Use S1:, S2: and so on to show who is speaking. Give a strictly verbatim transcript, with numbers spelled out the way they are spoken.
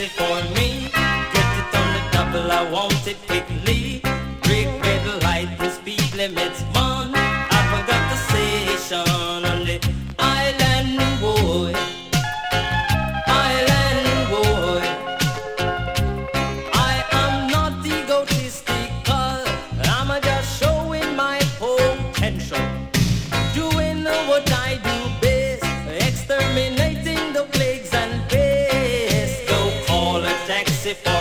S1: for me. Get it on the double, I want it quickly. Break red light and speed limits, man. I forgot the station on the island, boy. Island, boy. I am not egotistical. I'm just showing my potential. Doing what I do best. Exterminating the plagues and pests. Go call a taxi for